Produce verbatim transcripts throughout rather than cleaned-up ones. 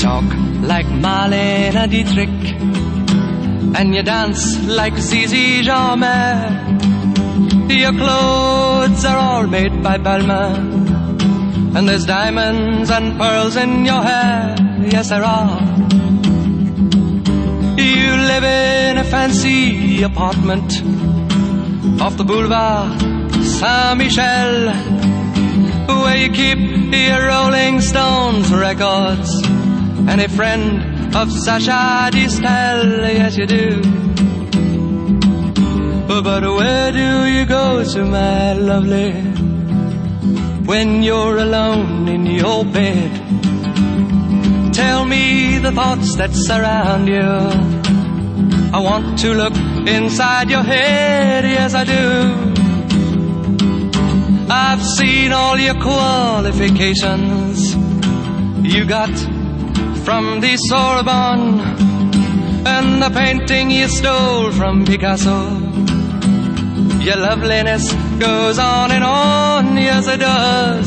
talk like Marlene Dietrich, and you dance like Zizi Jeanmaire. Your clothes are all made by Balmain, and there's diamonds and pearls in your hair. Yes, there are. You live in a fancy apartment off the boulevard Saint-Michel, where you keep your Rolling Stones records and a friend of Sacha Distel. Yes, you do. But where do you go to, my lovely, when you're alone in your bed? Tell me the thoughts that surround you. I want to look inside your head. Yes, I do. I've seen all your qualifications you got from the Sorbonne, and the painting you stole from Picasso. Your loveliness goes on and on, yes it does.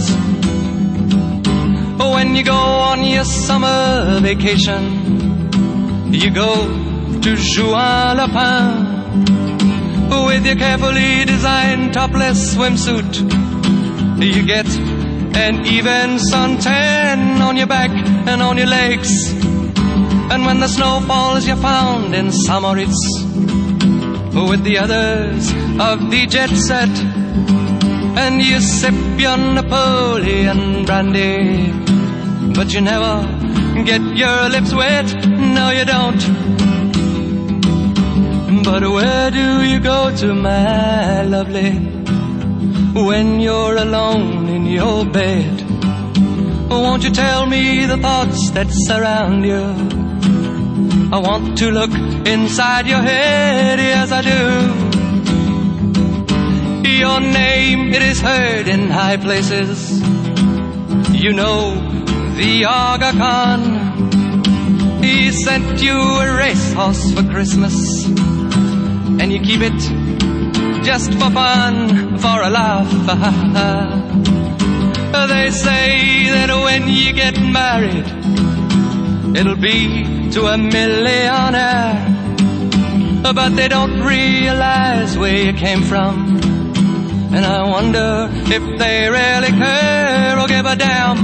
When you go on your summer vacation, you go to Juan-le-Pin with your carefully designed topless swimsuit. You get an even suntan on your back and on your legs, and when the snow falls you're found in Samoritz with the others of the jet set, and you sip your Napoleon brandy, but you never get your lips wet. No, you don't. But where do you go to, my lovely, when you're alone in your bed? Won't you tell me the thoughts that surround you? I want to look inside your head, yes I do. Your name, it is heard in high places. You know the Aga Khan. He sent you a racehorse for Christmas, and you keep it just for fun, for a laugh. They say that when you get married, it'll be to a millionaire, but they don't realize where you came from, and I wonder if they really care or give a damn.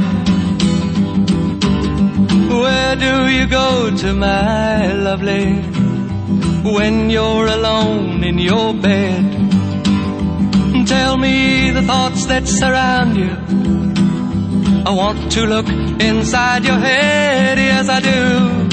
Where do you go to, my lovely, when you're alone in your bed? Tell me the thoughts that surround you. I want to look inside your head, yes I do.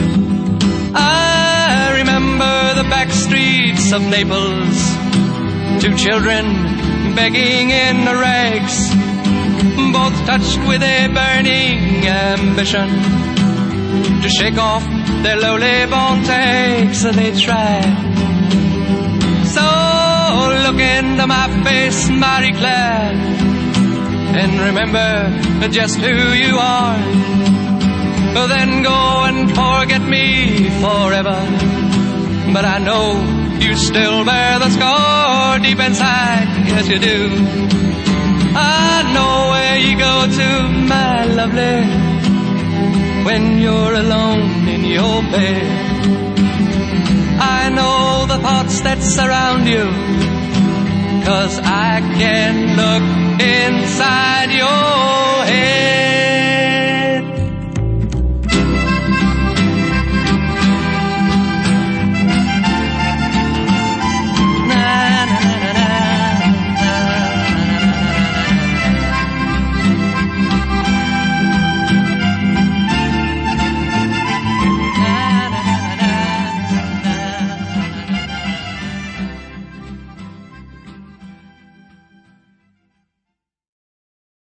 I remember the back streets of Naples, two children begging in rags, both touched with a burning ambition to shake off their lowly born takes. They tried. So look into my face, Marie-Claire, and remember just who you are. Then go and forget me forever, but I know you still bear the scar deep inside. Yes you do. I know where you go to, my lovely, when you're alone in your bed. I know the thoughts that surround you, 'cause I can look inside